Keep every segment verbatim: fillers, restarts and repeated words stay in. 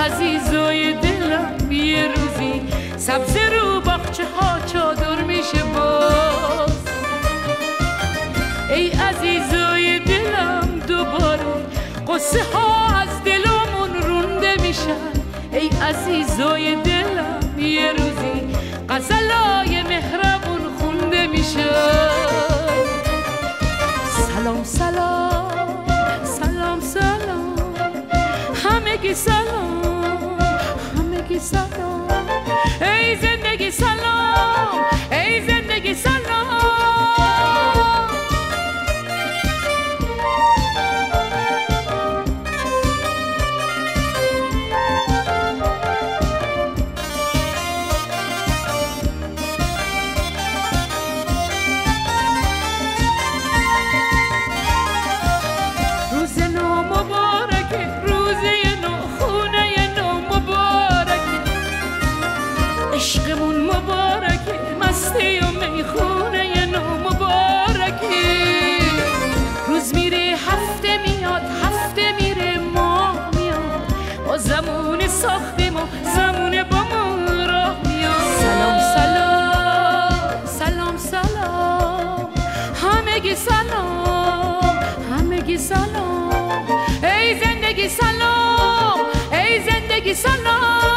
عزیزای دلم یه روزی سبز رو باغچه ها چادر میشه باز. ای عزیزای دلم دوباره قصه ها از دلمون رونده میشن. ای عزیزای دلم یه روزی غزلای مهربون خونده میشن. سلام سلام سلام سلام همگی سلام همگی سلام. ای زندگی سلام ای زندگی سلام. روز نو مبارکه روزه نو خونه نو مبارکه. عشقمون مبارکه مستی و میخونه نو مبارکه. روز میره هفته میاد هفته میره ماه میاد. با زمون ساختیم و زمون با ما راه میاد. سلام سلام سلام سلام همگی سلام همگی سلام. ای زندگی سلام ای زندگی سلام.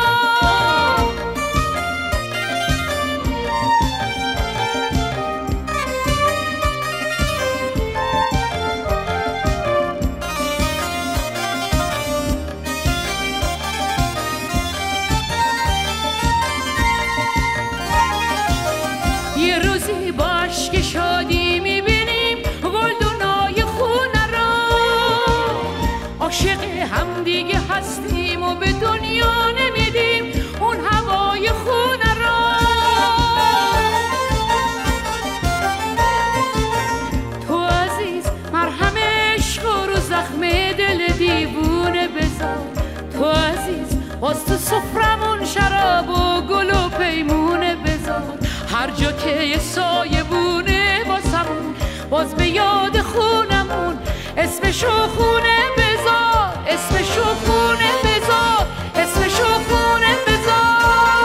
یه روزی با عشق شادی میبینیم گلدونای خونه را. عاشق هم دیگه هستیم و به دنیا نمیدیم اون هوای خونه را. تو عزیز مرهم عشق رو زخم دل دیوونه بذار. تو عزیز باز تو سفرمون شراب و گل و پیمونه بذار. هر جا که یه سایه بونه واسمون باز به یاد خونمون اسمشو خونه بذار اسمشو خونه بذار اسمشو خونه بذار.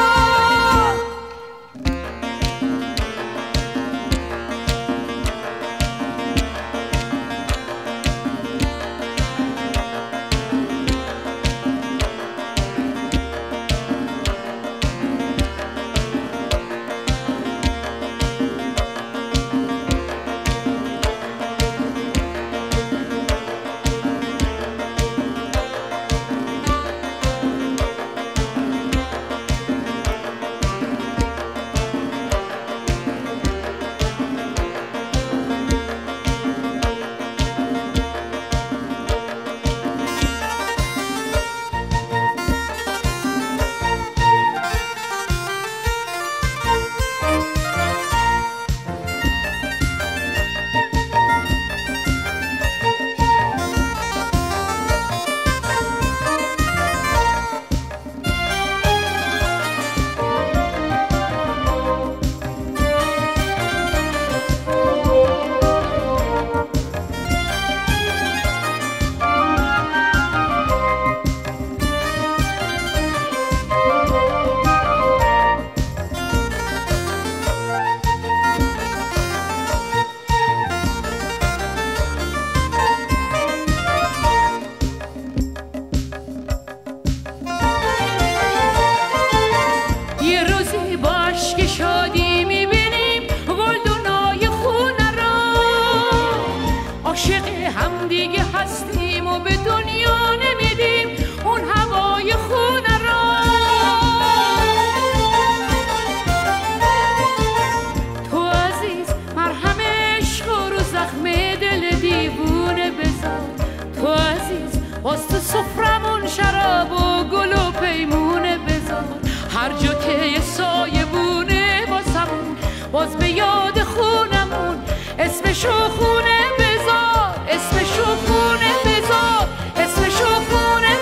باز تو سفرمون شراب و گل و پیمونه بذار. هر جا که یه سایه بونه واسمون باز به یاد خونمون اسمشو خونه بذار اسمشو خونه بذار اسمشو خونه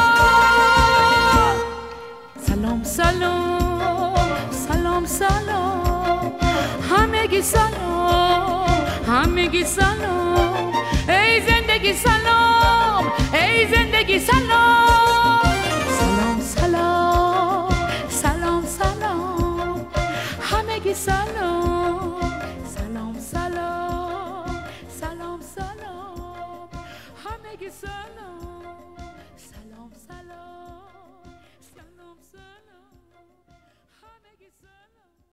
بذار. سلام سلام سلام سلام همگی سلام همگی سلام. ای زندگی سلام ای زندگی سلام. سلام سلام سلام سلام سلام سلام همگی سلام